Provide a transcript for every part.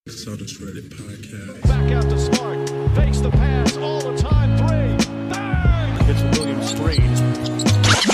Celtics Reddit podcast. Back out to Smart. Fakes the pass all the time. Three. Bang! It's Williams screen.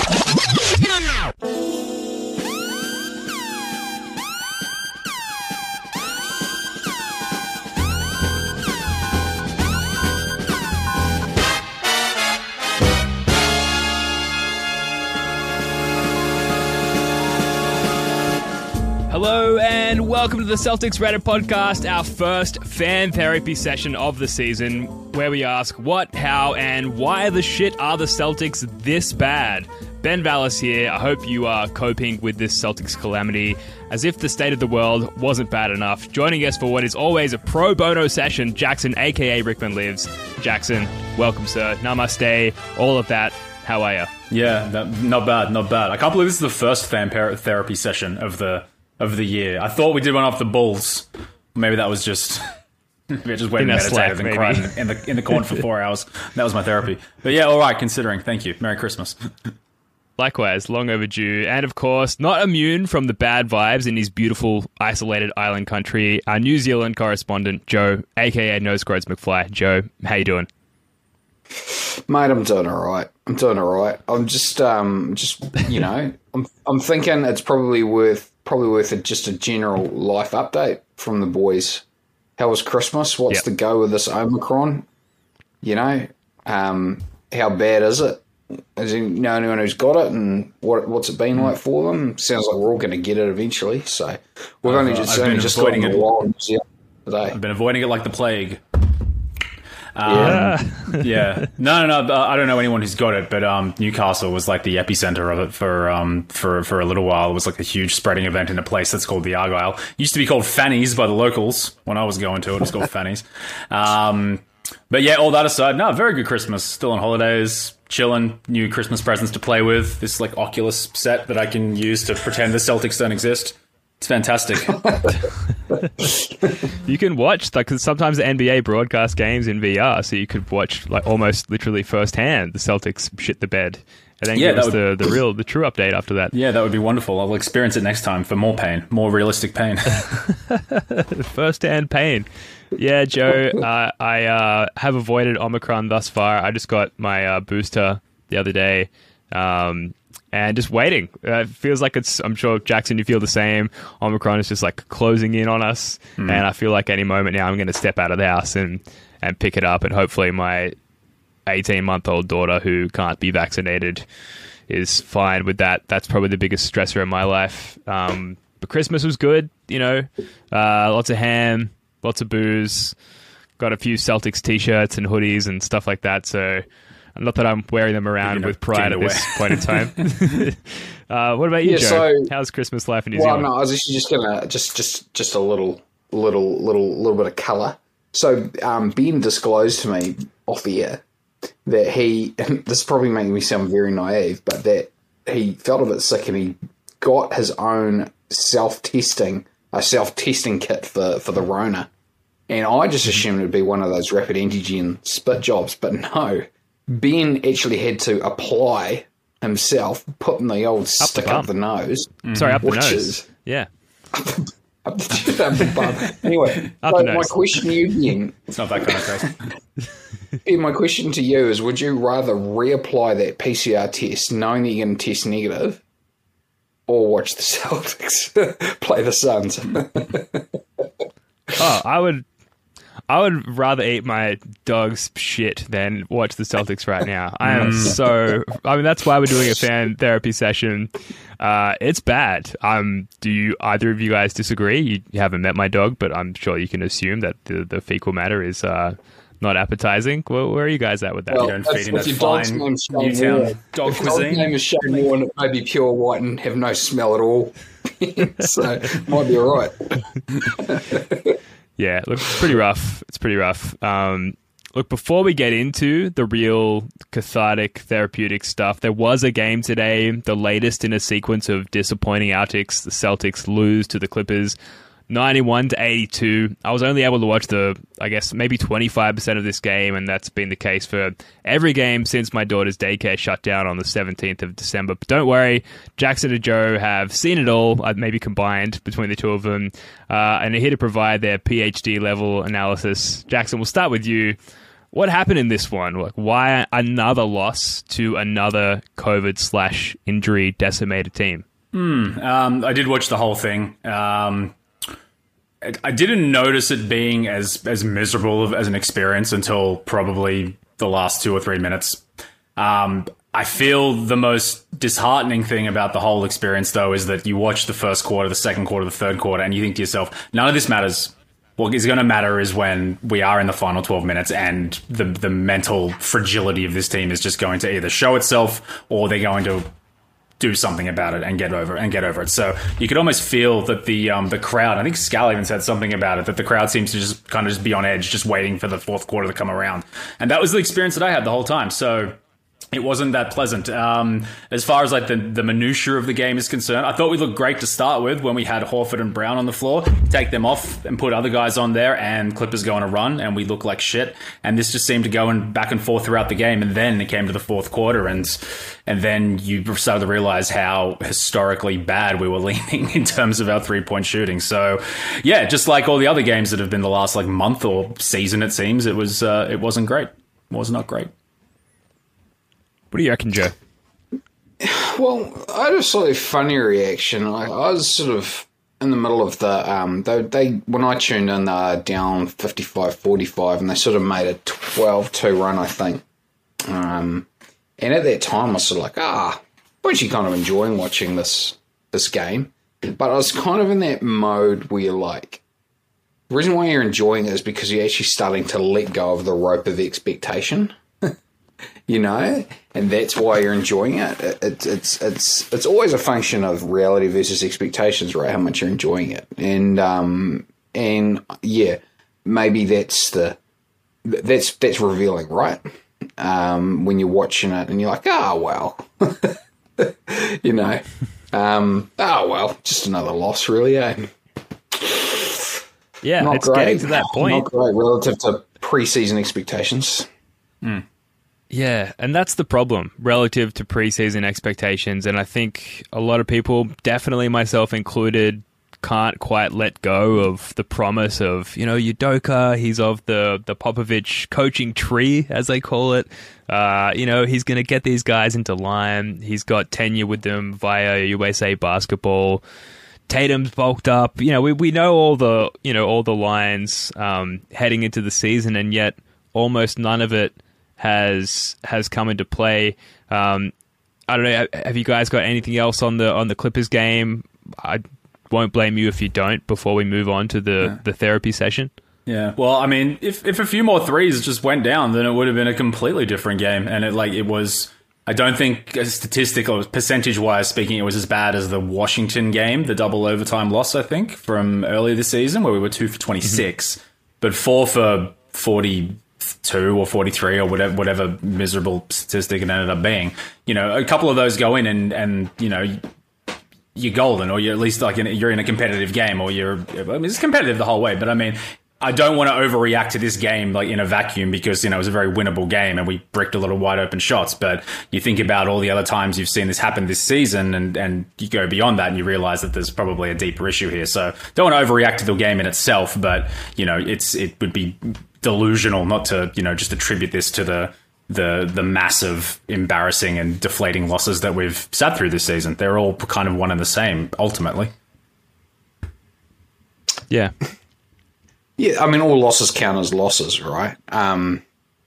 Hello and welcome to the Celtics Reddit podcast, our first fan therapy session of the season, where we ask what, how, and why the shit are the Celtics this bad? Ben Vallis here. I hope you are coping with this Celtics calamity as if the state of the world wasn't bad enough. Joining us for what is always a pro bono session, Jackson, aka Rickman Lives. Jackson, welcome, sir. Namaste, all of that. How are you? Yeah, not bad, not bad. I can't believe this is the first fan therapy session of the year. I thought we did one off the Bulls. Maybe that was just maybe I just went and meditated and cried in the corner for 4 hours. That was my therapy. But yeah, all right, considering. Thank you. Merry Christmas. Likewise, long overdue. And of course, not immune from the bad vibes in his beautiful, isolated island country, our New Zealand correspondent, Joe, aka Nose Groats McFly. Joe, how you doing? Mate, I'm doing all right. I'm I'm just I'm thinking it's probably worth just a general life update from the boys. How was Christmas? What's the go with this Omicron? You know, how bad is it? Is there anyone who's got it, and what's it been like for them? Sounds like we're all going to get it eventually. So we've only just avoiding it today. I've been avoiding it like the plague. Yeah. No. I don't know anyone who's got it, but Newcastle was like the epicenter of it for a little while. It was like a huge spreading event in a place that's called the Argyle. It used to be called Fanny's by the locals when I was going to it. It was called Fanny's. But yeah, all that aside, no, very good Christmas. Still on holidays, chilling, new Christmas presents to play with. This like Oculus set that I can use to pretend the Celtics don't exist. It's fantastic. You can watch, like, 'cause sometimes the NBA broadcast games in VR, so you could watch, like, almost literally firsthand the Celtics shit the bed, and then give us the true update after that. Yeah, that would be wonderful. I'll experience it next time for more pain, more realistic pain. Firsthand pain. Yeah, Joe, I have avoided Omicron thus far. I just got my booster the other day. And just waiting. It feels like I'm sure, Jackson, you feel the same. Omicron is just like closing in on us. And I feel like any moment now I'm going to step out of the house and pick it up. And hopefully my 18-month-old daughter who can't be vaccinated is fine with that. That's probably the biggest stressor in my life. But Christmas was good, lots of ham, lots of booze, got a few Celtics t-shirts and hoodies and stuff like that. So not that I'm wearing them around with pride at this point in time. What about you, Joe? So, how's Christmas life in New Zealand? Well, no, I was actually just gonna just a little bit of colour. So Ben disclosed to me off the air that and this is probably making me sound very naive, but that he felt a bit sick and he got his own self-testing kit for the Rona. And I just assumed it'd be one of those rapid antigen spit jobs, but no. Ben actually had to apply himself, putting the old stick up the nose. Sorry, up the nose. Yeah. Up the bum. Anyway, my question to you, Ben. It's not that kind of crazy. Ben, my question to you is, would you rather reapply that PCR test knowing that you're going to test negative, or watch the Celtics play the Suns? I would rather eat my dog's shit than watch the Celtics right now. That's why we're doing a fan therapy session. It's bad. Do either of you guys disagree? You haven't met my dog, but I'm sure you can assume that the fecal matter is not appetizing. Where are you guys at with that? Well, you don't feed in that fine Newtown dog cuisine. If your name is Shane Warne, it may be pure white and have no smell at all. So, might be all right. Yeah, look, it's pretty rough. Look, before we get into the real cathartic, therapeutic stuff, there was a game today, the latest in a sequence of disappointing outings. The Celtics lose to the Clippers. 91-82. I was only able to watch maybe 25% of this game, and that's been the case for every game since my daughter's daycare shut down on the 17th of December. But don't worry, Jackson and Joe have seen it all, maybe combined between the two of them, and are here to provide their PhD level analysis. Jackson, we'll start with you. What happened in this one? Like, why another loss to another COVID/injury decimated team? I did watch the whole thing. I didn't notice it being as miserable as an experience until probably the last 2 or 3 minutes. I feel the most disheartening thing about the whole experience, though, is that you watch the first quarter, the second quarter, the third quarter, and you think to yourself, none of this matters. What is going to matter is when we are in the final 12 minutes and the mental fragility of this team is just going to either show itself or they're going to do something about it and get over it. So you could almost feel that the crowd, I think Scal even said something about it, that the crowd seems to just kind of just be on edge, just waiting for the fourth quarter to come around. And that was the experience that I had the whole time. So it wasn't that pleasant. As far as like the minutiae of the game is concerned, I thought we looked great to start with when we had Horford and Brown on the floor. Take them off and put other guys on there, and Clippers go on a run, and we look like shit. And this just seemed to go back and forth throughout the game. And then it came to the fourth quarter, and then you started to realize how historically bad we were leaning in terms of our 3-point shooting. So yeah, just like all the other games that have been the last like month or season, it seems it wasn't great. It was not great. What do you reckon, Joe? Well, I had a slightly funny reaction. I was sort of in the middle of the they when I tuned in, they were down 55-45, and they sort of made a 12-2 run, I think. And at that time, I was sort of like, I'm actually kind of enjoying watching this game. But I was kind of in that mode where you're like, the reason why you're enjoying it is because you're actually starting to let go of the rope of expectation. You know, and that's why you're enjoying it. It's always a function of reality versus expectations, right? How much you're enjoying it, and yeah, maybe that's revealing, right? When you're watching it and you're like, well, you know, well, just another loss, really, eh? Yeah, not it's great. Getting to that point. Not great relative to preseason expectations. Yeah, and that's the problem relative to preseason expectations. And I think a lot of people, definitely myself included, can't quite let go of the promise of, Udoka. He's of the Popovich coaching tree, as they call it. He's going to get these guys into line. He's got tenure with them via USA Basketball. Tatum's bulked up. We know all the lines heading into the season, and yet almost none of it has come into play. I don't know. Have you guys got anything else on the Clippers game? I won't blame you if you don't. Before we move on to the therapy session. Yeah. Well, I mean, if a few more threes just went down, then it would have been a completely different game. And it was. I don't think, statistical percentage-wise speaking, it was as bad as the Washington game, the double overtime loss, I think, from earlier this season, where we were 2 for 26, but 4 for 42 or 43 or whatever miserable statistic it ended up being. A couple of those go in and you're golden, or you're at least you're in a competitive game, or it's competitive the whole way. But I mean, I don't want to overreact to this game in a vacuum, because it was a very winnable game and we bricked a lot of wide open shots. But you think about all the other times you've seen this happen this season, and you go beyond that and you realize that there's probably a deeper issue here. So don't want to overreact to the game in itself, but it would be delusional not to just attribute this to the massive, embarrassing and deflating losses that we've sat through this season. They're all kind of one and the same ultimately. Yeah. Yeah, I mean, all losses count as losses, right? I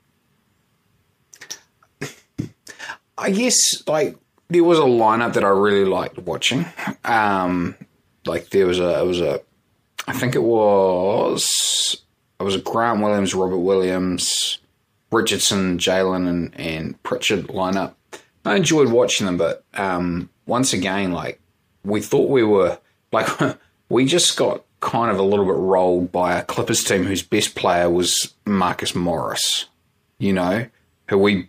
guess, there was a lineup that I really liked watching. I think it was a Grant Williams, Robert Williams, Richardson, Jalen, and Pritchard lineup. I enjoyed watching them, but once again, we thought we were, we just got kind of a little bit rolled by a Clippers team whose best player was Marcus Morris, who we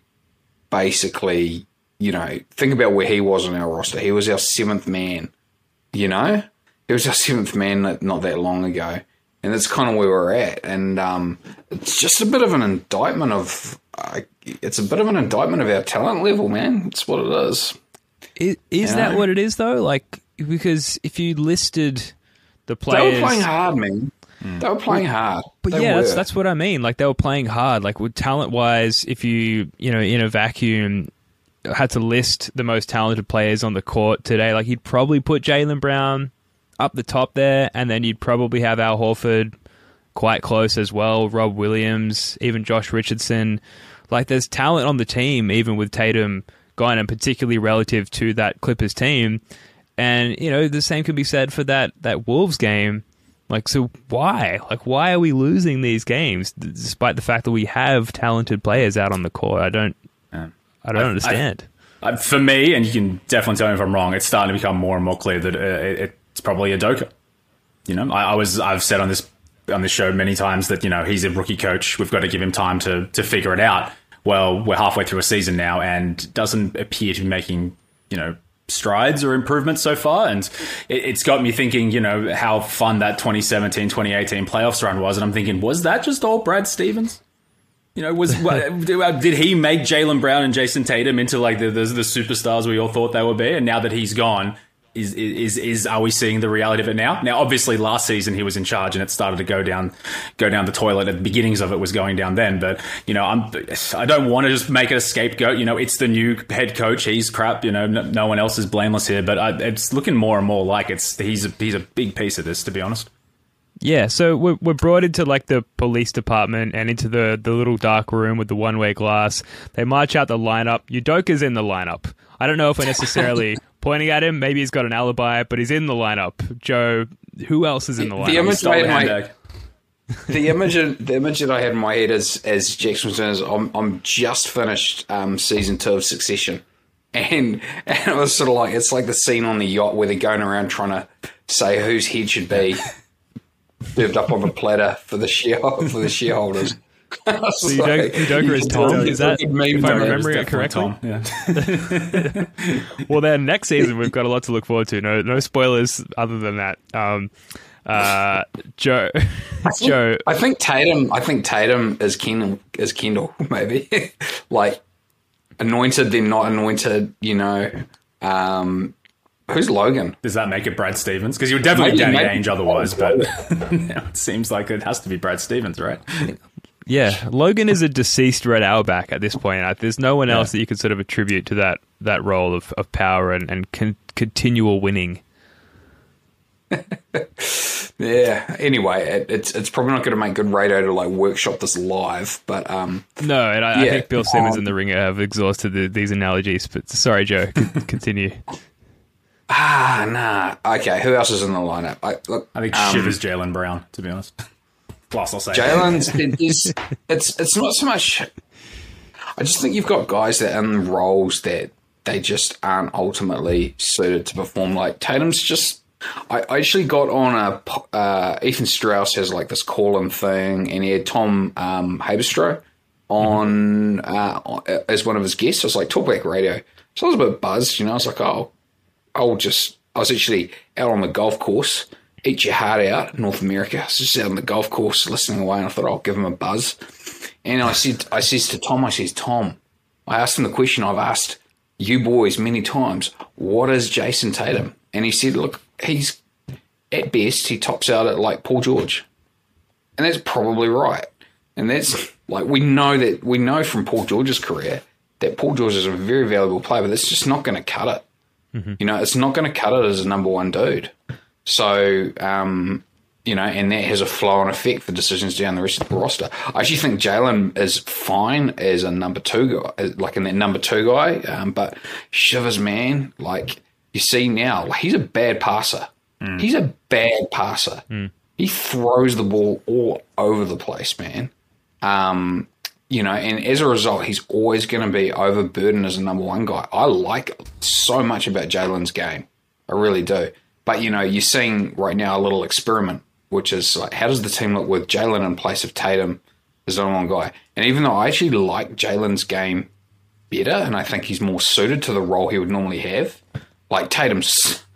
basically, think about where he was on our roster. He was our seventh man, He was our seventh man not that long ago, and that's kind of where we're at. And it's just a bit of an indictment of our talent level, man. It's what it is. Is that what it is though? Like, because if you listed the players, they were playing hard, man. They were playing hard. But that's what I mean. Like, they were playing hard. Like, with talent-wise, if you in a vacuum had to list the most talented players on the court today, like, you'd probably put Jaylen Brown up the top there, and then you'd probably have Al Horford quite close as well, Rob Williams, even Josh Richardson. Like, there's talent on the team, even with Tatum gone, and particularly relative to that Clippers team. And, the same can be said for that Wolves game. Like, so why? Like, why are we losing these games despite the fact that we have talented players out on the court? I don't understand. For me, and you can definitely tell me if I'm wrong, it's starting to become more and more clear that it's probably Udoka. I've said on this show many times that he's a rookie coach. We've got to give him time to figure it out. Well, we're halfway through a season now, and doesn't appear to be making strides or improvements so far, and it's got me thinking, how fun that 2017-2018 playoffs run was, and I'm thinking, was that just all Brad Stevens? Did he make Jaylen Brown and Jason Tatum into like the superstars we all thought they would be? And now that he's gone, are we seeing the reality of it now? Now, obviously, last season he was in charge, and it started to go down the toilet. At the beginnings of it was going down then, but I don't want to just make it a scapegoat. It's the new head coach. He's crap. No one else is blameless here. But it's looking more and more like he's a big piece of this, to be honest. Yeah, so we're brought into like the police department and into the little dark room with the one-way glass. They march out the lineup. Udoka's in the lineup. I don't know if we're necessarily pointing at him. Maybe he's got an alibi, but he's in the lineup. Joe, who else is in the lineup? The image that I had in my head as Jackson was doing is I'm just finished season 2 of Succession, and it was sort of like, it's like the scene on the yacht where they're going around trying to say whose head should be served up on a platter for the shareholders. So Udoka is Tom? Is that, if I'm remembering it correctly? Yeah. Well, then next season we've got a lot to look forward to. No spoilers other than that. Joe. I think Tatum is Kendall, maybe. Like, anointed then not anointed. Who's Logan? Does that make it Brad Stevens? Because you would definitely Danny Ainge otherwise, but now it seems like it has to be Brad Stevens, right? Yeah, Logan is a deceased Red Auerbach at this point. There's no one else that you could sort of attribute to that role of power and continual winning. Yeah. Anyway, it's probably not going to make good radio to like workshop this live, but no. And I think Bill Simmons and the Ringer have exhausted these analogies. But sorry, Joe, continue. Nah. Okay, who else is in the lineup? I think Shivers Jaylen Brown, to be honest. Plus, I'll say Jaylen's. It's not so much. I just think you've got guys that are in roles that they just aren't ultimately suited to perform. Like Tatum's just. I actually got on Ethan Strauss has like this call-in thing, and he had Tom Haberstroh on as one of his guests. I was like, Talkback Radio. So I was a bit buzzed, I was like, I was actually out on the golf course, eat your heart out, North America. I was just out on the golf course listening away, and I thought I'll give him a buzz. And I says to Tom, Tom, I asked him the question I've asked you boys many times, what is Jason Tatum? And he said, look, he's at best, he tops out at like Paul George. And that's probably right. And that's like, we know from Paul George's career that Paul George is a very valuable player, but that's just not going to cut it. Mm-hmm. It's not going to cut it as a number one dude. So, and that has a flow-on effect for decisions down the rest of the roster. I actually think Jaylen is fine as a number two guy, like in that number two guy. But Shivers, man, like you see now, like, he's a bad passer. Mm. He's a bad passer. Mm. He throws the ball all over the place, man. And as a result, he's always going to be overburdened as a number one guy. I like so much about Jaylen's game. I really do. But, you're seeing right now a little experiment, which is like, how does the team look with Jaylen in place of Tatum as the number one guy? And even though I actually like Jaylen's game better, and I think he's more suited to the role he would normally have, like Tatum's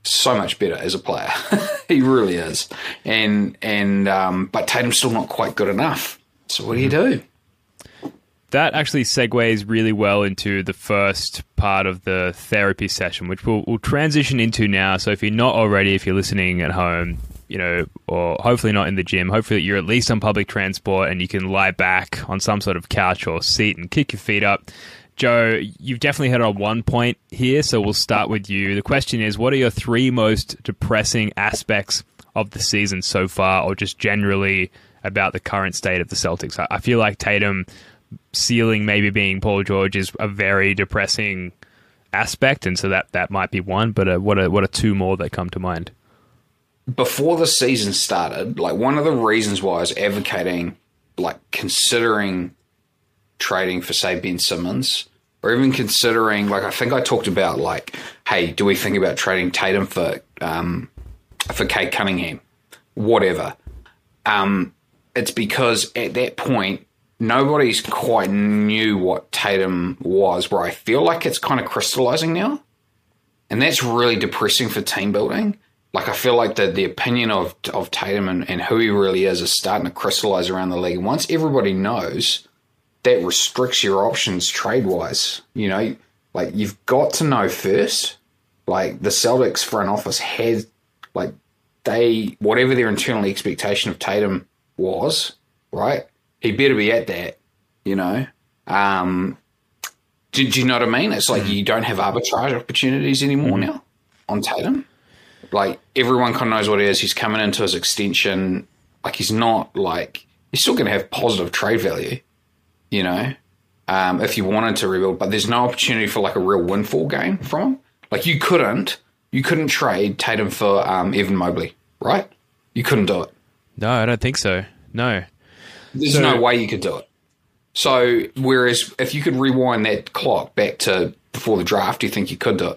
so much better as a player. He really is. But Tatum's still not quite good enough. So what do you do? That actually segues really well into the first part of the therapy session, which we'll transition into now. So if you're not already, if you're listening at home, or hopefully not in the gym, hopefully you're at least on public transport and you can lie back on some sort of couch or seat and kick your feet up. Joe, you've definitely hit on one point here, so we'll start with you. The question is, what are your 3 most depressing aspects of the season so far, or just generally about the current state of the Celtics? I feel like Tatum ceiling maybe being Paul George is a very depressing aspect, and so that might be one, but what are 2 more that come to mind? Before the season started, like, one of the reasons why I was advocating, like, considering trading for, say, Ben Simmons, or even considering, like, I think I talked about, like, hey, do we think about trading Tatum for Cade Cunningham? Whatever. It's because at that point, nobody's quite knew what Tatum was, where I feel like it's kind of crystallizing now. And that's really depressing for team building. Like, I feel like the opinion of Tatum and who he really is starting to crystallize around the league. And once everybody knows, that restricts your options trade-wise. Like, you've got to know first. Like, the Celtics front office had, like, whatever their internal expectation of Tatum was, right? He better be at that, Do you know what I mean? It's like you don't have arbitrage opportunities anymore now on Tatum. Like, everyone kind of knows what it is. He's coming into his extension. Like, he's not, like, he's still going to have positive trade value, if you wanted to rebuild. But there's no opportunity for, like, a real windfall game from him. Like, you couldn't trade Tatum for Evan Mobley, right? You couldn't do it. No, I don't think so. No. There's no way you could do it. So, whereas if you could rewind that clock back to before the draft, do you think you could do it?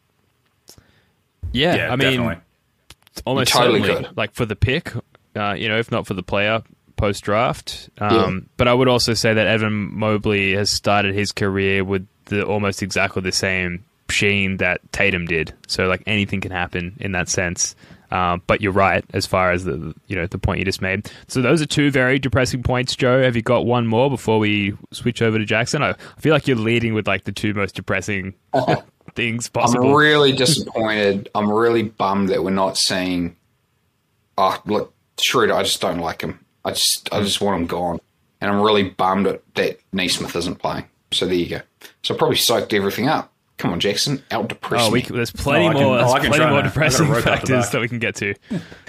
Yeah, I mean, definitely. Almost totally certainly. could. Like, for the pick, if not for the player post-draft. But I would also say that Evan Mobley has started his career with almost exactly the same sheen that Tatum did. So, like, anything can happen in that sense. But you're right as far as the point you just made. So those are 2 very depressing points, Joe. Have you got one more before we switch over to Jackson? I feel like you're leading with, like, the 2 most depressing things possible. I'm really disappointed. I'm really bummed that we're not seeing. Oh, look, Schroeder, I just don't like him. I just want him gone, and I'm really bummed that Neesmith isn't playing. So there you go. So I probably soaked everything up. Come on, Jackson, out depress me. There's plenty more depressing factors that we can get to.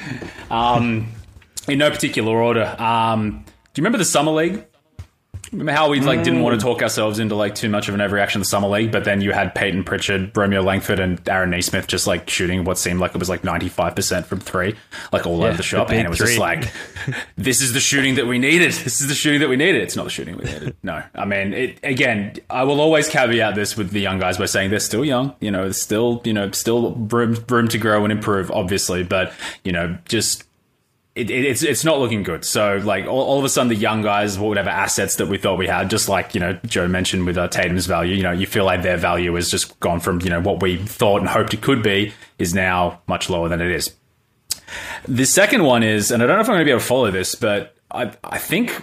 In no particular order. Do you remember the Summer League? Remember how we didn't want to talk ourselves into too much of an overreaction to the Summer League, but then you had Peyton Pritchard, Romeo Langford, and Aaron Neesmith just shooting what seemed like it was 95% from 3, all over the shop, and it was just this is the shooting that we needed. This is the shooting that we needed. It's not the shooting we needed. No, I mean, I will always caveat this with the young guys by saying they're still young. There's still room to grow and improve, obviously, but just. It's not looking good. So, all of a sudden, the young guys, whatever assets that we thought we had, just Joe mentioned with Tatum's value, you feel like their value has just gone from, what we thought and hoped it could be is now much lower than it is. The second one is, and I don't know if I'm going to be able to follow this, but I think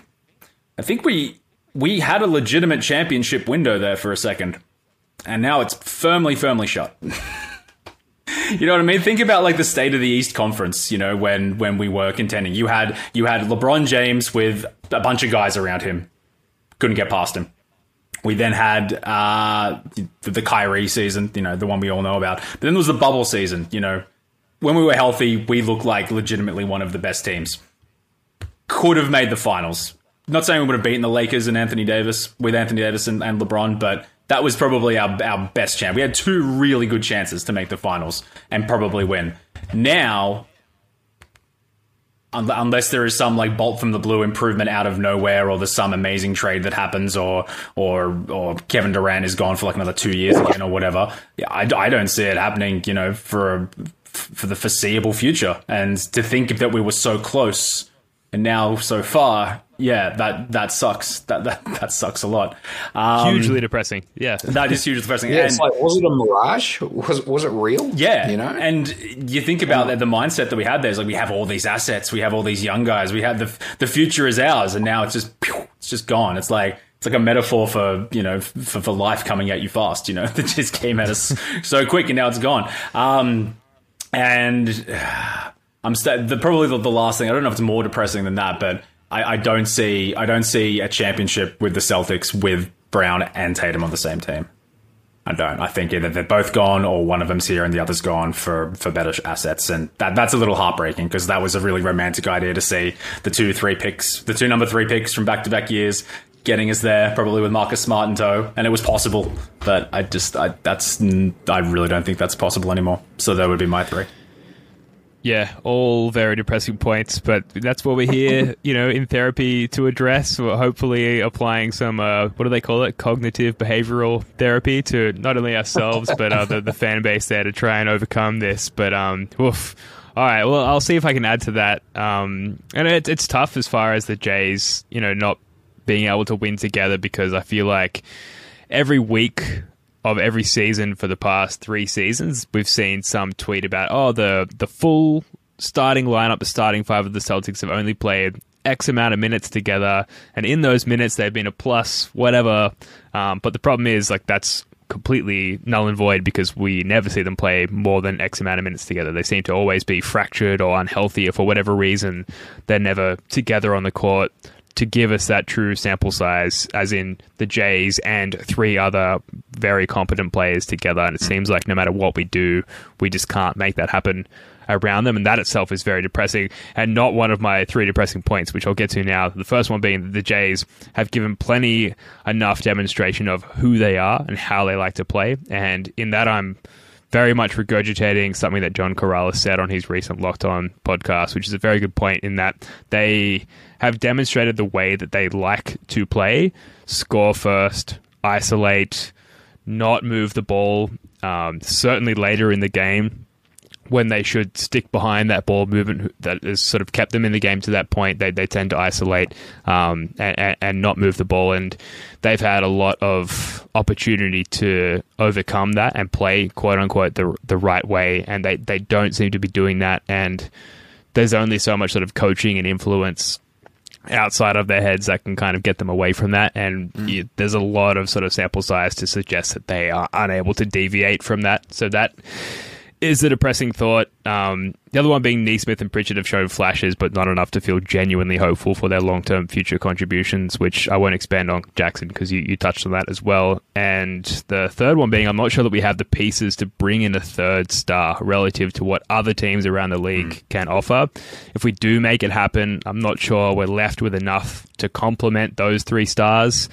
we had a legitimate championship window there for a second, and now it's firmly shut. You know what I mean? Think about the state of the East Conference, when we were contending. You had LeBron James with a bunch of guys around him. Couldn't get past him. We then had the Kyrie season, the one we all know about. But then there was the bubble season, When we were healthy, we looked like legitimately one of the best teams. Could have made the finals. Not saying we would have beaten the Lakers and Anthony Davis and LeBron, but that was probably our best chance. We had 2 really good chances to make the finals and probably win. Now, unless there is some bolt from the blue improvement out of nowhere, or there's some amazing trade that happens, or Kevin Durant is gone for another 2 years again or whatever, I don't see it happening, for the foreseeable future. And to think that we were so close and now so far, that sucks. That sucks a lot. Hugely depressing. Yeah, that is hugely depressing. Yeah, it's like, was it a mirage? Was it real? Yeah, you know. And you think about the mindset that we had there is like, we have all these assets, we have all these young guys, we had the future is ours, and now it's just gone. It's like a metaphor for, you know, for life coming at you fast. You know, that just came at us so quick, and now it's gone. And probably the last thing. I don't know if it's more depressing than that, but I don't see a championship with the Celtics with Brown and Tatum on the same team. I don't. I think either they're both gone or one of them's here and the other's gone for better assets, and that's a little heartbreaking because that was a really romantic idea to see the two number 3 picks from back-to-back years getting us there, probably with Marcus Smart in tow, and it was possible. But I really don't think that's possible anymore. So that would be my 3. Yeah, all very depressing points, but that's what we're here, you know, in therapy to address. We're hopefully applying some, what do they call it? Cognitive behavioral therapy to not only ourselves, but the fan base there to try and overcome this. But, oof. All right, well, I'll see if I can add to that. And it's tough as far as the Jays, you know, not being able to win together, because I feel like every week of every season for the past 3 seasons, we've seen some tweet about, the full starting lineup, the starting 5 of the Celtics have only played X amount of minutes together, and in those minutes they've been a plus, whatever. But the problem is, like, that's completely null and void because we never see them play more than X amount of minutes together. They seem to always be fractured or unhealthy, or for whatever reason, they're never together on the court to give us that true sample size, as in the Jays and 3 other very competent players together. And it seems like no matter what we do, we just can't make that happen around them. And that itself is very depressing, and not one of my 3 depressing points, which I'll get to now. The first one being that the Jays have given plenty enough demonstration of who they are and how they like to play. And in that, I'm very much regurgitating something that John Corrales said on his recent Locked On podcast, which is a very good point, in that they have demonstrated the way that they like to play: score first, isolate, not move the ball, certainly later in the game when they should stick behind that ball movement that has sort of kept them in the game to that point. They tend to isolate and not move the ball, and they've had a lot of opportunity to overcome that and play, quote unquote, the right way, and they don't seem to be doing that. And there's only so much sort of coaching and influence outside of their heads that can kind of get them away from that, and there's a lot of sort of sample size to suggest that they are unable to deviate from that. So that is the depressing thought. The other one being Neesmith and Pritchard have shown flashes, but not enough to feel genuinely hopeful for their long-term future contributions, which I won't expand on, Jackson, because you touched on that as well. And the third one being, I'm not sure that we have the pieces to bring in a third star relative to what other teams around the league can offer. If we do make it happen, I'm not sure we're left with enough to complement those 3 stars.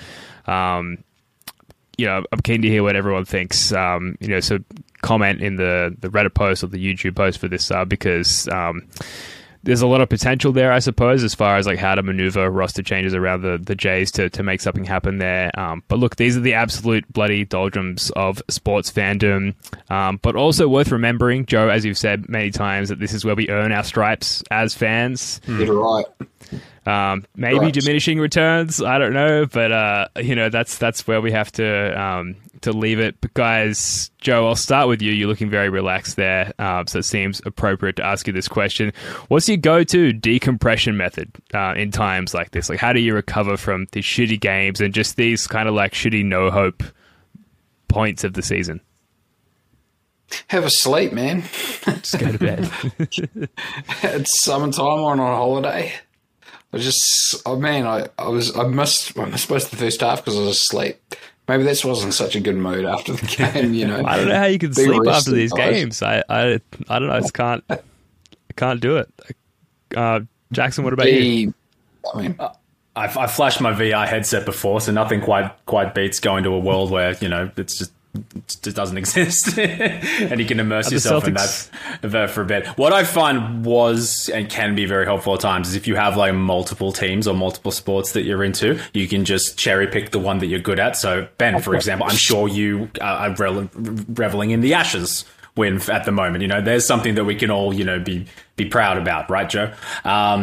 You know, I'm keen to hear what everyone thinks. So comment in the Reddit post or the YouTube post for this, because there's a lot of potential there, I suppose, as far as like how to maneuver roster changes around the Jays to make something happen there. But look, these are the absolute bloody doldrums of sports fandom. But also worth remembering, Joe, as you've said many times, that this is where we earn our stripes as fans. You're right. Maybe Right. diminishing returns, I don't know, but that's where we have to leave it. But guys, Joe, I'll start with you. You're looking very relaxed there, so it seems appropriate to ask you this question. What's your go-to decompression method in times like this? Like, how do you recover from these shitty games and just these kind of like shitty no-hope points of the season? Have a sleep, man. Just go to bed. It's summertime on a holiday. I missed most of the first half because I was asleep. Maybe this wasn't such a good mood after the game, you know. I don't know how you can Be sleep rested, after these guys. games. I don't know. I can't do it. Jackson, what about you? I flashed my VR headset before, so nothing quite beats going to a world where, you know, it just doesn't exist, and you can immerse yourself in that for a bit. What I find was and can be very helpful at times is if you have like multiple teams or multiple sports that you're into, you can just cherry pick the one that you're good at. So Ben, for example, I'm sure you are reveling in the Ashes win at the moment. You know, there's something that we can all, you know, be proud about, right, Joe?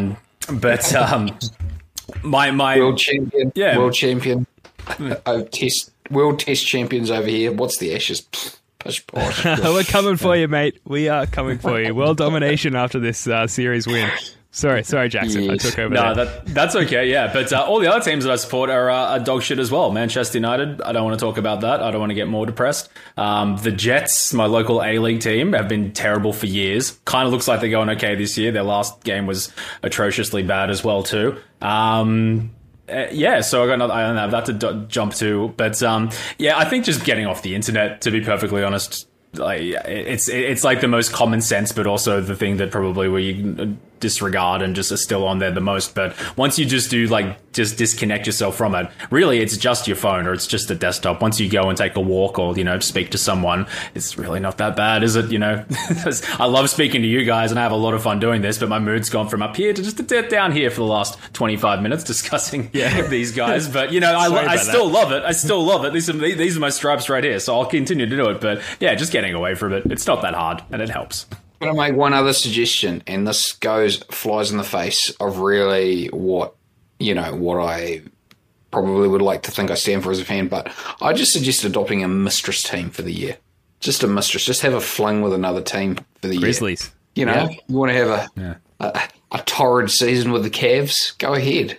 But my World champion. Yeah. World champion. World test champions over here. What's the Ashes? Push posh. We're coming for you, mate. We are coming for you. World domination after this series win. Sorry, Jackson. Yes. I took over. No, there. that's okay, yeah. But all the other teams that I support are dog shit as well. Manchester United, I don't want to talk about that. I don't want to get more depressed. The Jets, my local A-League team, have been terrible for years. Kind of looks like they're going okay this year. Their last game was atrociously bad as well, too. Yeah, so I don't have that to jump to. But yeah, I think just getting off the internet, to be perfectly honest, like it's like the most common sense, but also the thing that probably we disregard and just are still on there the most. But once you just do just disconnect yourself from it, really it's just your phone or it's just a desktop. Once you go and take a walk or speak to someone, it's really not that bad, is it? I love speaking to you guys and I have a lot of fun doing this, but my mood's gone from up here to just down here for the last 25 minutes discussing these guys. But I still love it. I still love it. These are my stripes right here, so I'll continue to do it. But yeah, just getting away from it, it's not that hard and it helps. I'm going to make one other suggestion, and this flies in the face of really what I probably would like to think I stand for as a fan, but I just suggest adopting a mistress team for the year. Just a mistress. Just have a fling with another team for the Grizzlies. year. You want to have a torrid season with the Cavs? Go ahead,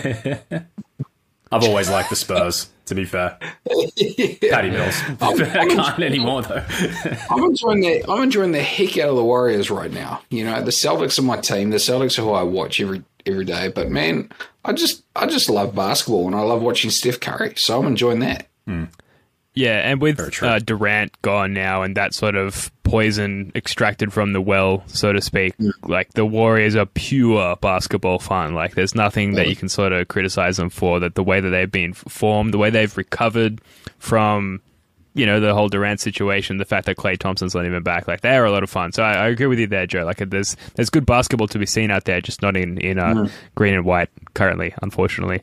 I've always liked the Spurs, to be fair. Paddy Mills. I can't anymore, though. I'm enjoying the heck out of the Warriors right now. The Celtics are my team. The Celtics are who I watch every day. But man, I just love basketball and I love watching Steph Curry. So I'm enjoying that. Yeah, and with Durant gone now and that sort of poison extracted from the well, so to speak, like the Warriors are pure basketball fun. Like there's nothing that you can sort of criticize them for, that the way that they've been formed, the way they've recovered from, the whole Durant situation, the fact that Klay Thompson's not even back, like they're a lot of fun. So I agree with you there, Joe. Like there's good basketball to be seen out there, just not in green and white currently, unfortunately.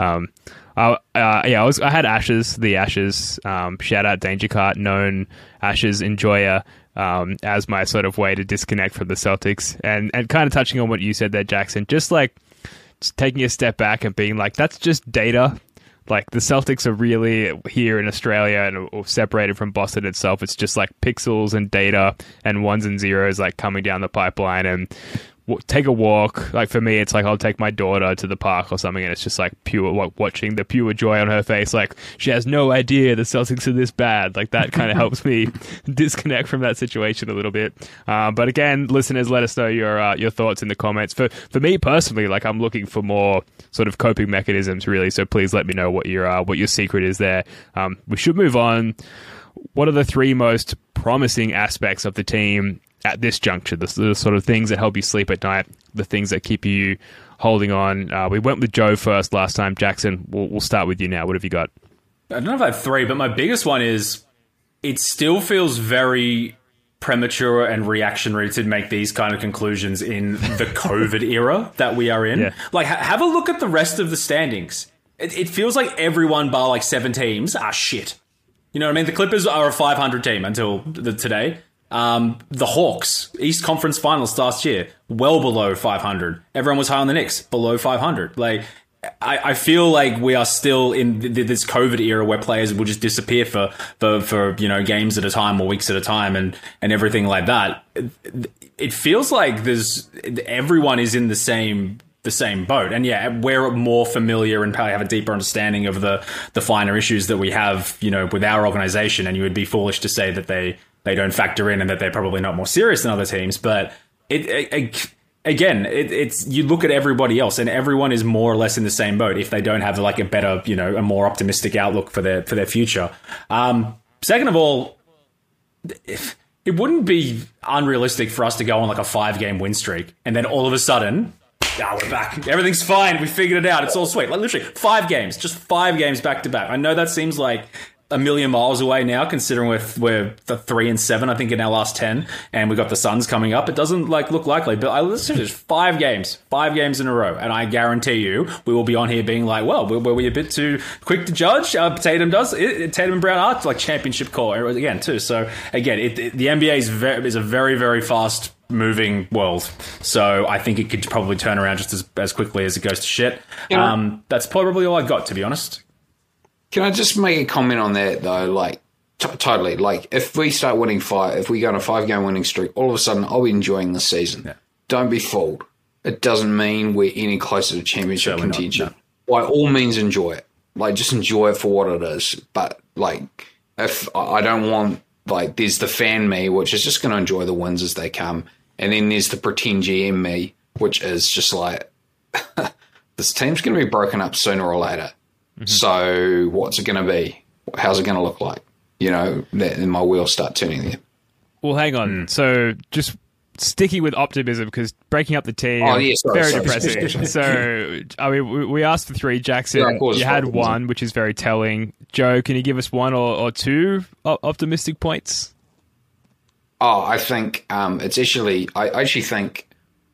I had the Ashes. Shout out Danger Cart, known Ashes enjoyer, as my sort of way to disconnect from the Celtics, and kind of touching on what you said there, Jackson. Just taking a step back and being like, that's just data. Like the Celtics are really here in Australia and or separated from Boston itself. It's just like pixels and data and ones and zeros like coming down the pipeline, and take a walk. Like for me, it's like I'll take my daughter to the park or something, and it's just like pure watching the pure joy on her face. Like she has no idea the Celtics are this bad. Like that kind of helps me disconnect from that situation a little bit. But again, listeners, let us know your thoughts in the comments. For me personally, like I'm looking for more sort of coping mechanisms, really. So please let me know what your secret is there. We should move on. What are the three most promising aspects of the team at this juncture, the sort of things that help you sleep at night, the things that keep you holding on? We went with Joe first last time. Jackson, we'll start with you now. What have you got? I don't know if I have three, but my biggest one is it still feels very premature and reactionary to make these kind of conclusions in the COVID era that we are in. Yeah. Like, have a look at the rest of the standings. It feels like everyone bar like 7 teams are shit. You know what I mean? The Clippers are a 500 team until today. The Hawks, East Conference Finals last year, well below 500. Everyone was high on the Knicks, below 500. Like, I feel like we are still in this COVID era where players will just disappear for games at a time or weeks at a time and everything like that. It feels like everyone is in the same boat. And yeah, we're more familiar and probably have a deeper understanding of the finer issues that we have, with our organization. And you would be foolish to say that they don't factor in and that they're probably not more serious than other teams. But it's you look at everybody else and everyone is more or less in the same boat if they don't have like a better, a more optimistic outlook for their future. Second of all, it wouldn't be unrealistic for us to go on like a 5-game win streak and then all of a sudden, we're back. Everything's fine. We figured it out. It's all sweet. Like literally 5 games, just 5 games back to back. I know that seems like a million miles away now, considering we're 3-7, I think, in our last 10, and we've got the Suns coming up. It doesn't look likely, but I listened to 5 games in a row, and I guarantee you we will be on here being like, well, were we a bit too quick to judge? Tatum and Brown are like championship call again too. So again, the NBA is a very, very fast moving world, so I think it could probably turn around just as quickly as it goes to shit. That's probably all I got, to be honest. Can I just make a comment on that though? Like, totally. Like, if we start winning 5, if we go on a 5-game winning streak, all of a sudden I'll be enjoying this season. Yeah. Don't be fooled. It doesn't mean we're any closer to championship contention. No. By all means, enjoy it. Like, just enjoy it for what it is. But like, if I don't want, like, there's the fan me, which is just going to enjoy the wins as they come. And then there's the pretend GM me, which is just like, this team's going to be broken up sooner or later. Mm-hmm. So what's it going to be? How's it going to look like? Then my wheels start turning there. Well, hang on. So just sticking with optimism, because breaking up the team, very depressing. So, I mean, we asked for 3, Jackson. Yeah, you had 1, which is very telling. Joe, can you give us 1 or 2 optimistic points? Oh, I think it's actually. I actually think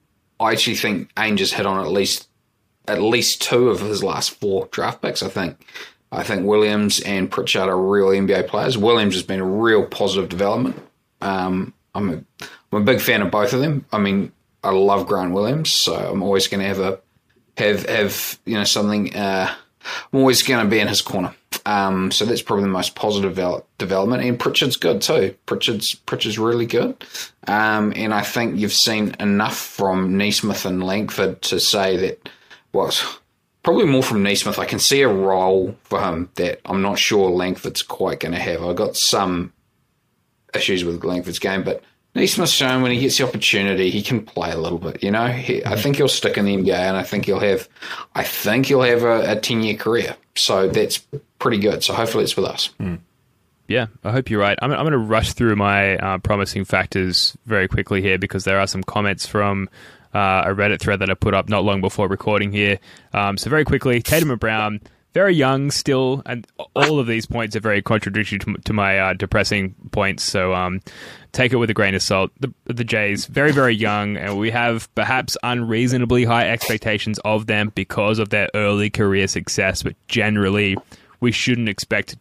Ainge has hit on at least 2 of his last 4 draft picks. I think Williams and Pritchard are real NBA players. Williams has been a real positive development. I'm a big fan of both of them. I mean, I love Grant Williams, so I'm always going to have something. I'm always going to be in his corner. So that's probably the most positive development. And Pritchard's good too. Pritchard's really good. And I think you've seen enough from Neesmith and Langford to say that, well, probably more from Neesmith. I can see a role for him that I'm not sure Langford's quite going to have. I've got some issues with Langford's game, but Neesmith's shown when he gets the opportunity, he can play a little bit. I think he'll stick in the NBA, and I think he'll have a 10-year career. So that's pretty good. So hopefully it's with us. Yeah, I hope you're right. I'm going to rush through my promising factors very quickly here, because there are some comments from a Reddit thread that I put up not long before recording here. So very quickly, Tatum and Brown, very young still, and all of these points are very contradictory to my depressing points. So take it with a grain of salt. The Jays, very, very young, and we have perhaps unreasonably high expectations of them because of their early career success, but generally we shouldn't expect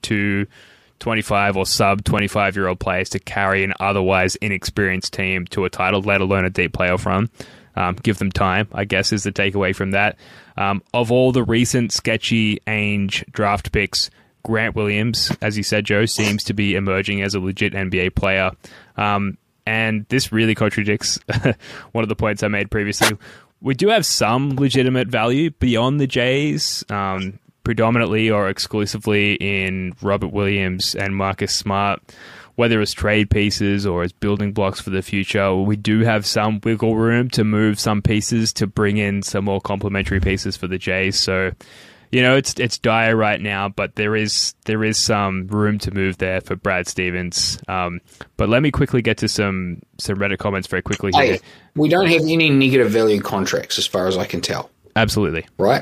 25 or sub 25-year-old players to carry an otherwise inexperienced team to a title, let alone a deep playoff run. Give them time, I guess, is the takeaway from that. Of all the recent sketchy Ainge draft picks, Grant Williams, as you said, Joe, seems to be emerging as a legit NBA player. And this really contradicts one of the points I made previously. We do have some legitimate value beyond the Jays, predominantly or exclusively in Robert Williams and Marcus Smart. Whether it's trade pieces or as building blocks for the future, we do have some wiggle room to move some pieces to bring in some more complementary pieces for the Jays. So, it's dire right now, but there is some room to move there for Brad Stevens. But let me quickly get to some Reddit comments very quickly here. Hey, we don't have any negative value contracts as far as I can tell. Absolutely. Right?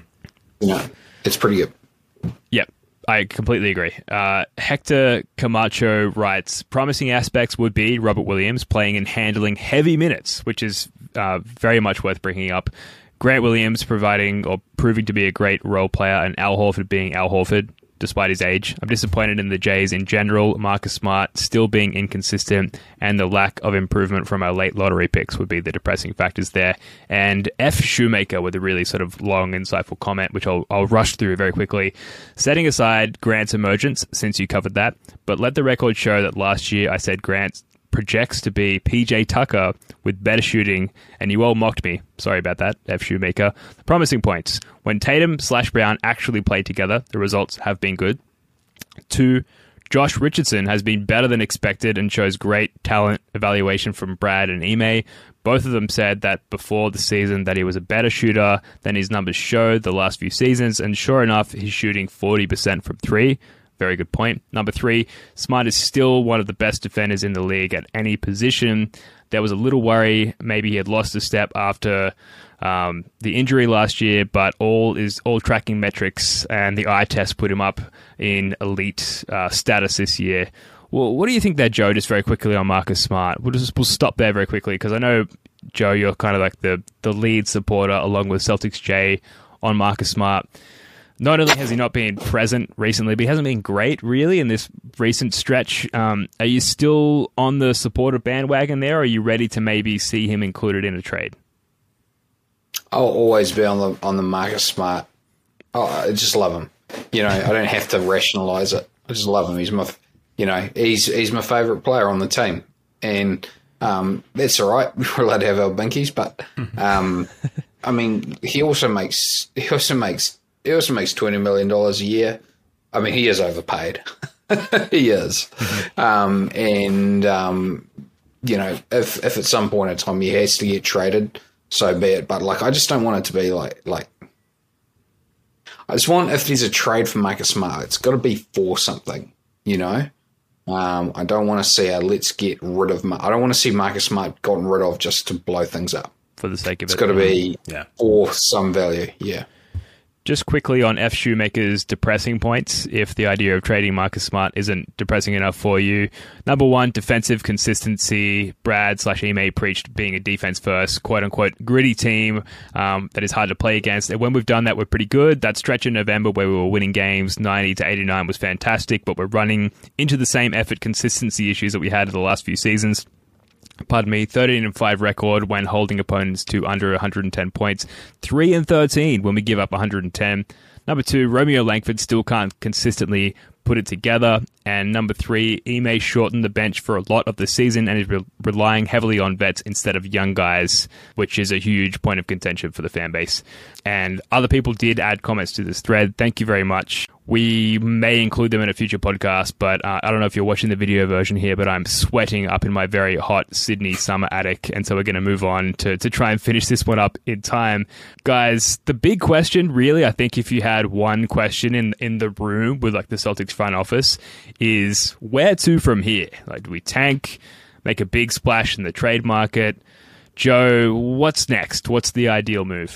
It's pretty good. Yep. I completely agree. Hector Camacho writes, promising aspects would be Robert Williams playing and handling heavy minutes, which is very much worth bringing up. Grant Williams providing or proving to be a great role player, and Al Horford being Al Horford despite his age. I'm disappointed in the Jays in general. Marcus Smart still being inconsistent, and the lack of improvement from our late lottery picks would be the depressing factors there. And F. Shoemaker with a really sort of long, insightful comment, which I'll rush through very quickly. Setting aside Grant's emergence, since you covered that, but let the record show that last year I said Grant projects to be PJ Tucker with better shooting, and you all mocked me. Sorry about that, F. Shoemaker. Promising points. When Tatum/Brown actually played together, the results have been good. 2, Josh Richardson has been better than expected and shows great talent evaluation from Brad and Ime. Both of them said that before the season that he was a better shooter than his numbers showed the last few seasons, and sure enough, he's shooting 40% from 3. Very good point. Number 3, Smart is still one of the best defenders in the league at any position. There was a little worry maybe he had lost a step after the injury last year, but all tracking metrics, and the eye test put him up in elite status this year. Well, what do you think there, Joe, just very quickly on Marcus Smart? We'll stop there very quickly, because I know, Joe, you're kind of like the lead supporter, along with Celtics Jay, on Marcus Smart. Not only has he not been present recently, but he hasn't been great, really, in this recent stretch. Are you still on the supporter bandwagon there, or are you ready to maybe see him included in a trade? I'll always be on the Marcus Smart. Oh, I just love him. I don't have to rationalize it. I just love him. He's my favourite player on the team, and that's all right. We're allowed to have our binkies, but I mean, he also makes $20 million a year. I mean, he is overpaid. He is, if at some point in time he has to get traded, so be it. But I just don't want it to be like. I just want, if there's a trade for Marcus Smart, it's got to be for something. I don't want to see let's get rid of. I don't want to see Marcus Smart gotten rid of just to blow things up. For the sake of it. It's got to be for some value. Yeah. Just quickly on F. Shoemaker's depressing points, if the idea of trading Marcus Smart isn't depressing enough for you. Number one, defensive consistency. Brad/Ime preached being a defense-first, quote-unquote, gritty team that is hard to play against. And when we've done that, we're pretty good. That stretch in November where we were winning games 90-89 was fantastic, but we're running into the same effort consistency issues that we had in the last few seasons. 13-5 record when holding opponents to under 110 points. 3-13 when we give up 110. Number two, Romeo Langford still can't consistently put it together. And number three, Ime shortened the bench for a lot of the season and is relying heavily on vets instead of young guys, which is a huge point of contention for the fan base. And other people did add comments to this thread. Thank you very much. We may include them in a future podcast, but I don't know if you're watching the video version here, but I'm sweating up in my very hot Sydney summer attic, and so we're going to move on to try and finish this one up in time. Guys, the big question, really, I think if you had one question in the room with the Celtics front office, is where to from here? Do we tank, make a big splash in the trade market? Joe, what's next? What's the ideal move?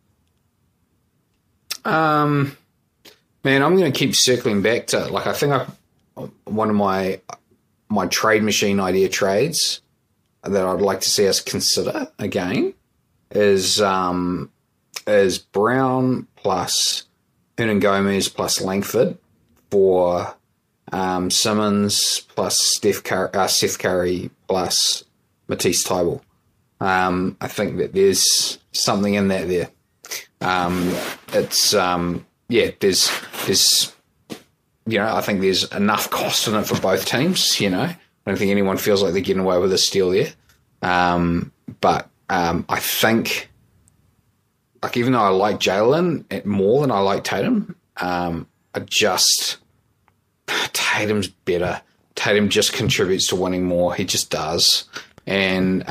Man, I'm going to keep circling back to I think one of my trade machine idea trades that I'd like to see us consider again is Brown plus Hernan Gomez plus Langford for Simmons plus Seth Curry plus Matisse Thybulle. I think that there's something in that there. There's I think there's enough cost in it for both teams. I don't think anyone feels like they're getting away with a steal there. But I think, even though I like Jalen more than I like Tatum, Tatum's better. Tatum just contributes to winning more. He just does. And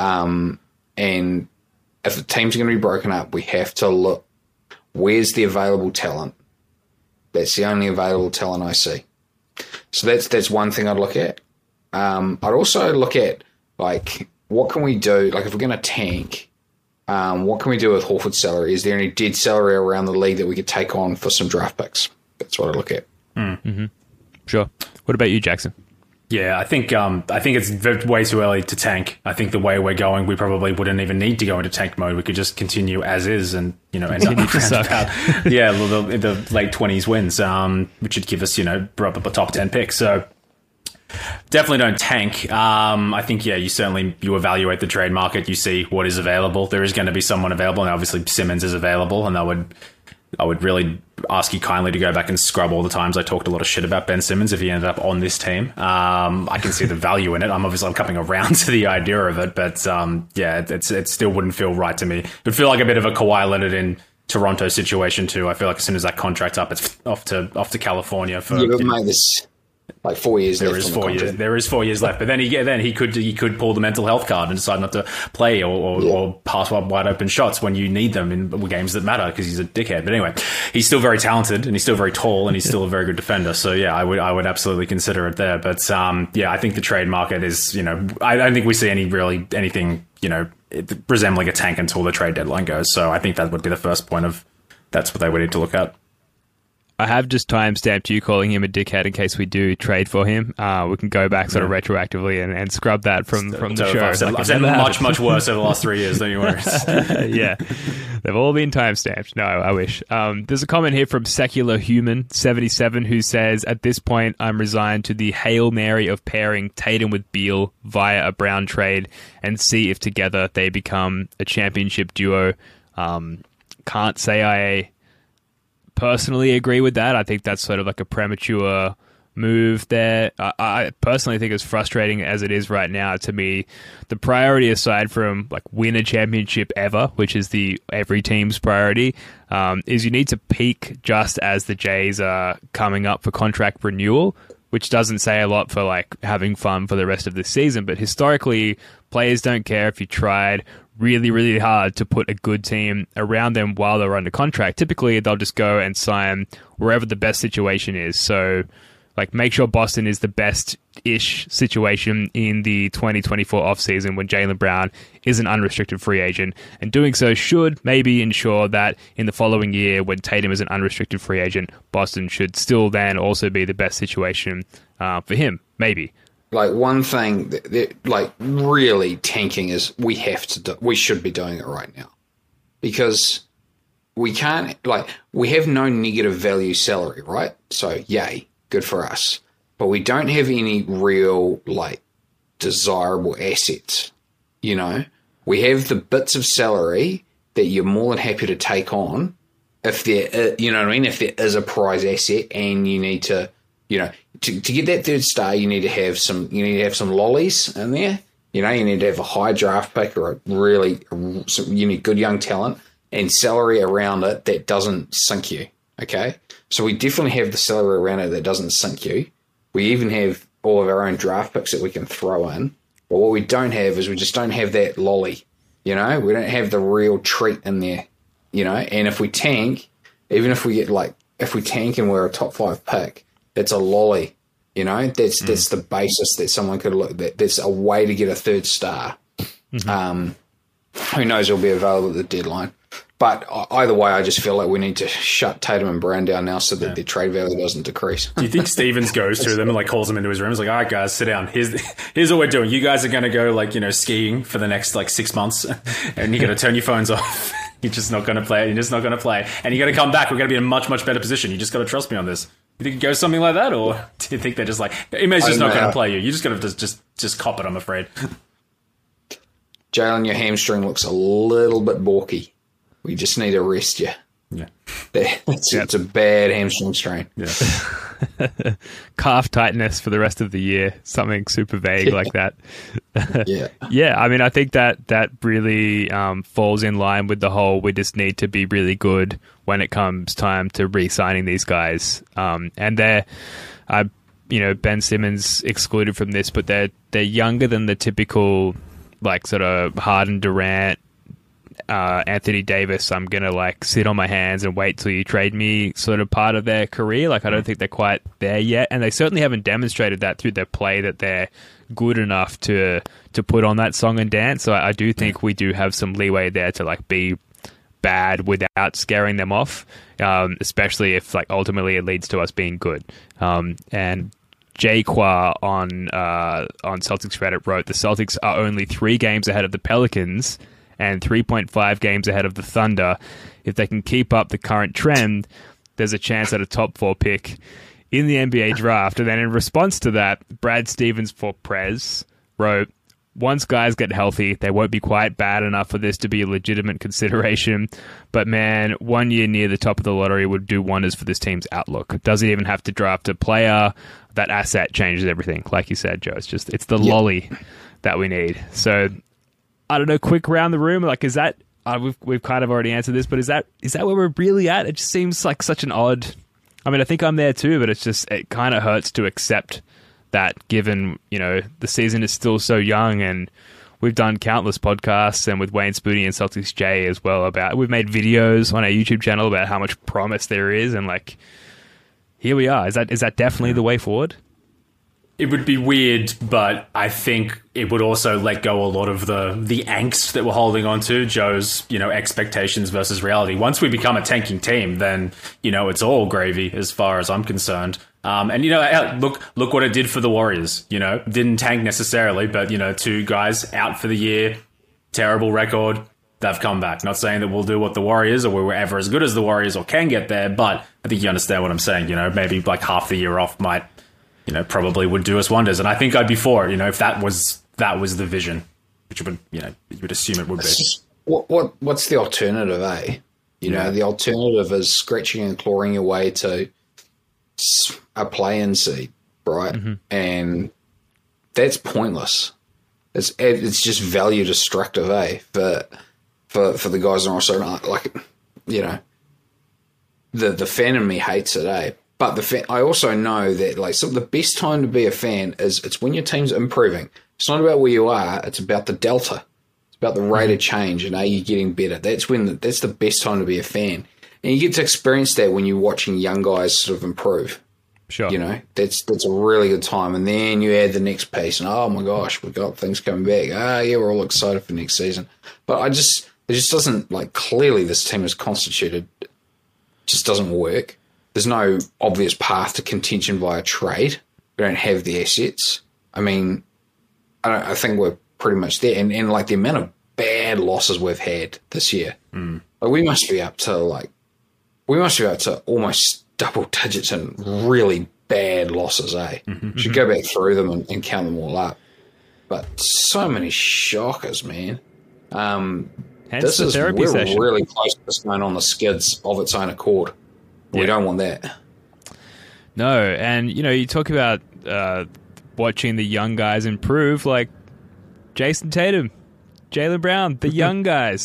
if the team's going to be broken up, we have to look, where's the available talent? That's the only available talent I see. So that's one thing I'd look at. I'd also look at, what can we do? If we're going to tank, what can we do with Horford's salary? Is there any dead salary around the league that we could take on for some draft picks? That's what I'd look at. Mm-hmm. Sure. What about you, Jackson? Yeah, I think it's way too early to tank. I think the way we're going, we probably wouldn't even need to go into tank mode. We could just continue as is and, end up around the late 20s wins, which would give us, up a top 10 pick. So definitely don't tank. I think, you evaluate the trade market. You see what is available. There is going to be someone available, and obviously Simmons is available, and I would really ask you kindly to go back and scrub all the times I talked a lot of shit about Ben Simmons if he ended up on this team. I can see the value in it. I'm coming around to the idea of it, but it still wouldn't feel right to me. It would feel like a bit of a Kawhi Leonard in Toronto situation too. I feel like as soon as that contract's up, it's off to California for. Yeah, but mate, this 4 years. There is 4 years. There is 4 years left. But then he could pull the mental health card and decide not to play or pass wide open shots when you need them in games that matter because he's a dickhead. But anyway, he's still very talented and he's still very tall and he's still a very good defender. So I would absolutely consider it there. But I think the trade market is I don't think we see anything resembling a tank until the trade deadline goes. So I think that would be the first point of that's what they would need to look at. I have just timestamped you calling him a dickhead in case we do trade for him. We can go back sort of retroactively and scrub that from the show. I've said much worse over the last 3 years, don't you worry. Yeah, they've all been timestamped. No, I wish. There's a comment here from Secular Human 77 who says, at this point, I'm resigned to the Hail Mary of pairing Tatum with Beal via a Brown trade and see if together they become a championship duo. Can't say I personally agree with that. I think that's sort of like a premature move there. I personally think, as frustrating as it is right now, to me, the priority, aside from like win a championship ever, which is the every team's priority, is you need to peak just as the Jays are coming up for contract renewal, which doesn't say a lot for like having fun for the rest of the season. But historically, players don't care if you tried really, really hard to put a good team around them while they're under contract. Typically, they'll just go and sign wherever the best situation is. So, like, make sure Boston is the best-ish situation in the 2024 offseason when Jaylen Brown is an unrestricted free agent. And doing so should maybe ensure that in the following year, when Tatum is an unrestricted free agent, Boston should still then also be the best situation for him, maybe. Like, one thing that like really tanking is we should be doing it right now, because we can't, like, we have no negative value salary, right? So yay, good for us. But we don't have any real like desirable assets. You know, we have the bits of salary that you're more than happy to take on if there, you know what I mean? If there is a prize asset and you need to, you know, to get that third star, you need to have some lollies in there. You know, you need to have a high draft pick or you need good young talent and salary around it that doesn't sink you. Okay, so we definitely have the salary around it that doesn't sink you. We even have all of our own draft picks that we can throw in. But what we don't have is we just don't have that lolly. You know, we don't have the real treat in there. You know, and if we tank, even if we get if we tank and we're a top 5 pick, that's a lolly, you know. That's the basis that someone could look. That's a way to get a third star. Mm-hmm. Who knows? It'll be available at the deadline. But either way, I just feel like we need to shut Tatum and Brown down now so that their trade value doesn't decrease. Do you think Stevens goes through them and like calls them into his room? He's like, all right, guys, sit down. Here's what we're doing. You guys are going to go skiing for the next 6 months, and you're going to turn your phones off. You're just not going to play. You're just not going to play, and you're going to come back. We're going to be in a much, much better position. You just got to trust me on this. You think it goes something like that, or do you think they're just like, Ime's just not going to play you? You just got to just cop it. I'm afraid. Jalen, your hamstring looks a little bit balky. We just need to rest you. Yeah, it's a bad hamstring strain. Yeah. Calf tightness for the rest of the year, something super vague like that. Yeah. I mean, I think that really falls in line with the whole. We just need to be really good when it comes time to re-signing these guys. And they're, Ben Simmons excluded from this, but they're younger than the typical like sort of Harden, Durant, Anthony Davis, I'm going to sit on my hands and wait till you trade me sort of part of their career. I don't think they're quite there yet. And they certainly haven't demonstrated that through their play, that they're good enough to put on that song and dance. So I do think we do have some leeway there to be bad without scaring them off, especially if ultimately it leads to us being good. And Jay Kwa on Celtics Reddit wrote, the Celtics are only 3 games ahead of the Pelicans and 3.5 games ahead of the Thunder. If they can keep up the current trend, there's a chance at a top 4 pick in the NBA draft. And then in response to that, Brad Stevens for Prez wrote, once guys get healthy, they won't be quite bad enough for this to be a legitimate consideration. But man, 1 year near the top of the lottery would do wonders for this team's outlook. It doesn't even have to draft a player. That asset changes everything. Like you said, Joe, it's the lolly that we need. So I don't know, quick round the room. Is that, we've kind of already answered this, but is that where we're really at? It just seems like such an odd, I think I'm there too, but it kind of hurts to accept that given, the season is still so young, and we've done countless podcasts, and with Wayne Spoody and Celtics J as well we've made videos on our YouTube channel about how much promise there is, and here we are. Is that definitely the way forward? it would be weird, but I think it would also let go a lot of the angst that we're holding on to, Joe's, expectations versus reality. Once we become a tanking team, then, it's all gravy as far as I'm concerned. And look what it did for the Warriors, didn't tank necessarily, but, 2 guys out for the year, terrible record. They've come back. Not saying that we'll do what the Warriors or we're ever as good as the Warriors or can get there, but I think you understand what I'm saying. Maybe like half the year off might, probably would do us wonders. And I think I'd be for it, if that was the vision, which would, you would assume it would be. What's the alternative, eh? The alternative is scratching and clawing your way to a play-in seed, right? Mm-hmm. And that's pointless. It's just value destructive, eh? For the guys on our side, like, the fan in me hates it, eh? But I also know that the best time to be a fan it's when your team's improving. It's not about where you are; it's about the delta. It's about the rate of change, and are you getting better? That's that's the best time to be a fan, and you get to experience that when you're watching young guys sort of improve. Sure, that's a really good time, and then you add the next piece, and oh my gosh, we've got things coming back. We're all excited for next season. But it just doesn't clearly this team is constituted. It just doesn't work. There's no obvious path to contention via trade. We don't have the assets. I mean, I think we're pretty much there. And the amount of bad losses we've had this year, we must be up to almost double digits in really bad losses, eh? Mm-hmm. Should go back through them and count them all up. But so many shockers, man. Hence the therapy session. We're really close to this going on the skids of its own accord. We don't want that. No, and you talk about watching the young guys improve, like Jason Tatum, Jaylen Brown, the young guys.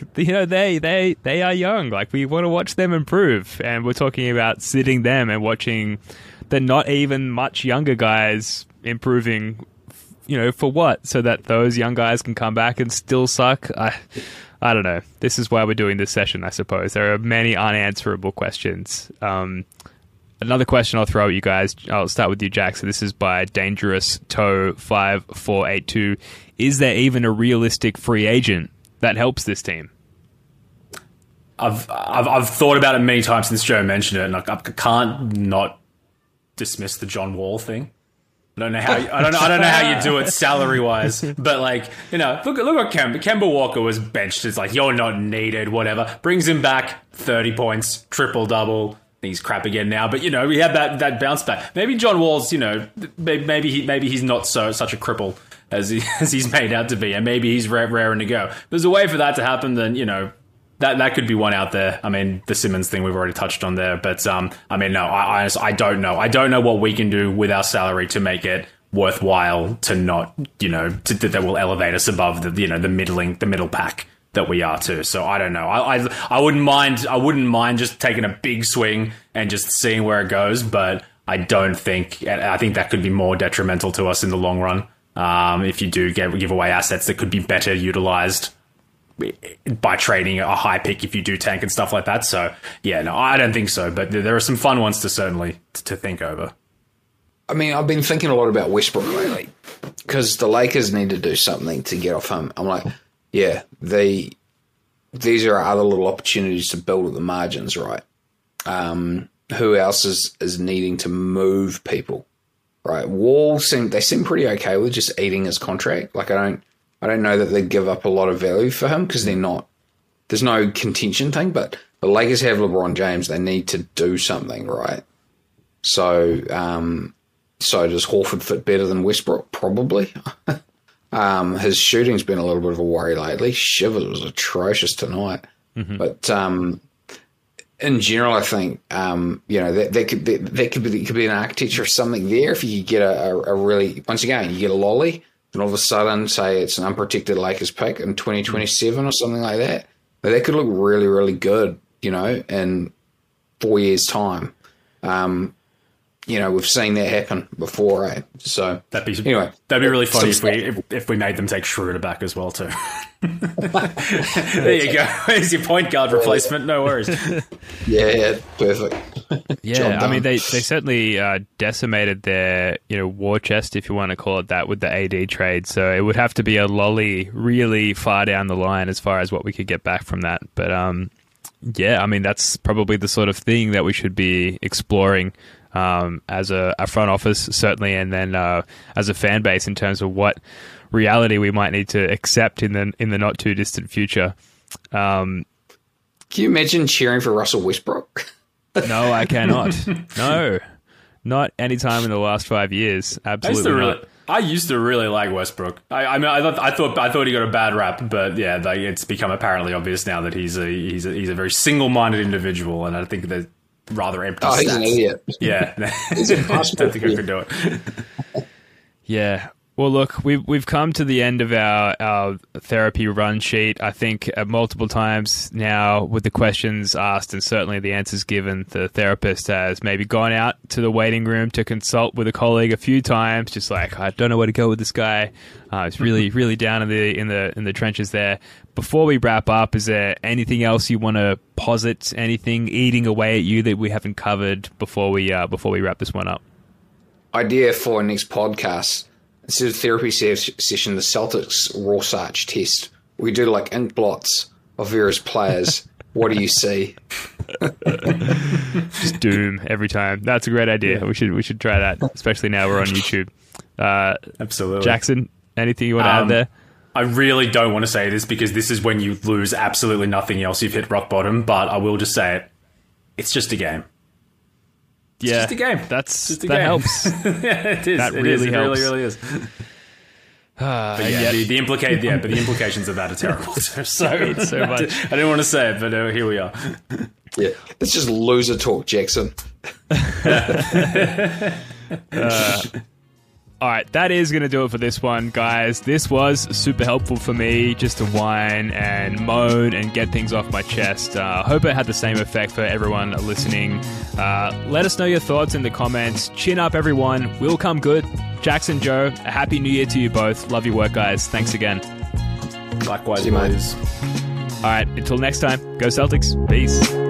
They are young. We want to watch them improve, and we're talking about sitting them and watching the not even much younger guys improving. For what? So that those young guys can come back and still suck. I don't know. This is why we're doing this session, I suppose. There are many unanswerable questions. Another question I'll throw at you guys. I'll start with you, Jack. So this is by Dangerous Toe 5482. Is there even a realistic free agent that helps this team? I've thought about it many times since Joe mentioned it, and I can't not dismiss the John Wall thing. I don't know how you do it salary wise, but look what Kemba Walker was benched. It's you're not needed, whatever. Brings him back, 30 points, triple double. He's crap again now, but we had that bounce back. Maybe John Wall's, maybe he's not such a cripple as he's made out to be, and maybe he's raring to go. If there's a way for that to happen, then that could be one out there. I mean, the Simmons thing we've already touched on there, but no, I honestly, I don't know. I don't know what we can do with our salary to make it worthwhile to not, that will elevate us above the middle pack that we are too. So I don't know. I wouldn't mind just taking a big swing and just seeing where it goes, but I think that could be more detrimental to us in the long run. If you do give away assets that could be better utilized by trading a high pick if you do tank and stuff like that. So yeah, no, I don't think so, but there are some fun ones to think over. I mean, I've been thinking a lot about Westbrook lately because the Lakers need to do something to get off him. I'm like, yeah, these are other little opportunities to build at the margins, right? Who else is needing to move people, right? Wall seem pretty okay with just eating his contract. I don't know that they'd give up a lot of value for him because there's no contention thing, but the Lakers have LeBron James. They need to do something, right? So does Horford fit better than Westbrook? Probably. His shooting's been a little bit of a worry lately. Shivers was atrocious tonight. Mm-hmm. But in general, I think that could be an architecture of something there. If you could get a really, once again, you get a lolly, and all of a sudden, say it's an unprotected Lakers pick in 2027 or something like that. But that could look really, really good, in 4 years' time. we've seen that happen before, eh? So That'd be anyway, really funny some if we made them take Schroeder back as well too. There you go. There's your point guard replacement. No worries. yeah, perfect. Yeah, Job I mean, done. they certainly decimated their war chest, if you want to call it that, with the AD trade. So it would have to be a lolly really far down the line as far as what we could get back from that. But yeah, I mean, that's probably the sort of thing that we should be exploring as a front office, certainly, and then as a fan base in terms of what reality we might need to accept in the not too distant future. Can you imagine cheering for Russell Westbrook? No, I cannot. No, not any time in the last 5 years. Absolutely not. I used to really like Westbrook. I thought he got a bad rap, but yeah, it's become apparently obvious now that he's a very single-minded individual, and I think they're rather empty. Oh, he's an idiot. Yeah, He's impossible. don't think I could do it. Yeah. Well, look, we've come to the end of our therapy run sheet. I think multiple times now, with the questions asked and certainly the answers given, the therapist has maybe gone out to the waiting room to consult with a colleague a few times, just like, I don't know where to go with this guy. It's really, really down in the trenches there. Before we wrap up, is there anything else you want to posit? Anything eating away at you that we haven't covered before we wrap this one up? Idea for next podcast. Instead of therapy session, the Celtics Rorschach test. We do like ink blots of various players. What do you see? Just doom every time. That's a great idea. Yeah. We should try that, especially now we're on YouTube. Absolutely. Jackson, anything you want to add there? I really don't want to say this because this is when you lose absolutely nothing else. You've hit rock bottom, but I will just say it. It's just a game. It's just a game. That helps. Yeah, it is. That really helps. It really is. But yeah, the implications of that are terrible. So much. I didn't want to say it, but here we are. Yeah, it's just loser talk, Jackson. All right, that is going to do it for this one, guys. This was super helpful for me just to whine and moan and get things off my chest. Hope it had the same effect for everyone listening. Let us know your thoughts in the comments. Chin up, everyone. We'll come good. Jackson, Joe, a happy new year to you both. Love your work, guys. Thanks again. Likewise, See you, mate. boys. All right, until next time, go Celtics. Peace.